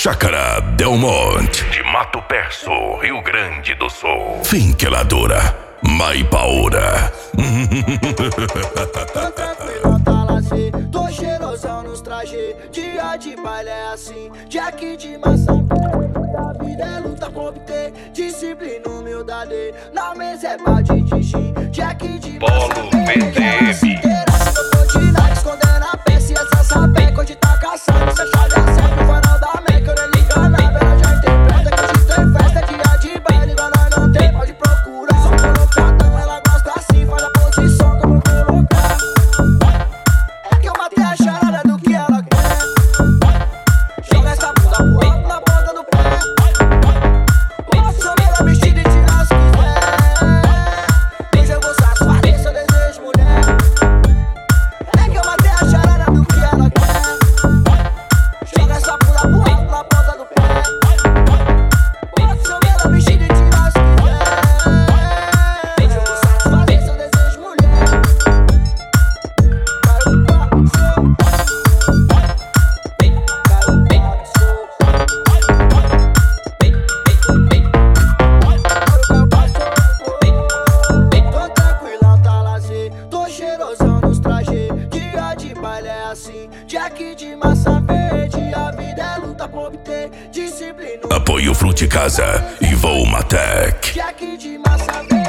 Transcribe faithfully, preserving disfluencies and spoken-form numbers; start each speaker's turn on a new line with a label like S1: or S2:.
S1: Chácara Del Monte,
S2: de Mato Perso, Rio Grande do Sul.
S1: Finqueladora Maipaura.
S3: Tô tranquilo, tá lazer, tô cheirosão nos trajes. Dia de baile é assim, Jack de maçã. A vida é luta com obter, disciplina, humildade. Na mesa é balde de gin, Jack de
S2: Polo V T M.
S3: Eu tô de nada, escondendo a peça e essa sapeca. Hoje tá caçando, cê chave a sempre, o farol da Meca. Eu nem liga na vela, já interpreta que hoje tem festa. Dia de baile, igual nós não tem, pode procurar. Só colocadão, ela gosta assim, faz a posição que eu vou colocar. É que eu matei a charada do que ela quer. Joga essa bunda pro alto na ponta do pé. Posso ela vestida e tirar se quiser. Hoje eu vou satisfazer seu desejo, mulher. É que eu matei a charada do que ela quer. Joga essa bunda pro alto na ponta do pé. Posso ela vestida e tirar se quiser. Hoje eu vou satisfazer seu desejo, mulher. Caiu o papo, seu. Tô tranquilão, tá lazer, tô cheirosão nos trajes. Dia de baile é assim, Jack de maçã verde. A vida é luta por obter, disciplina.
S1: Apoio Fruticasa e Volmatec.
S3: Jack de maçã verde.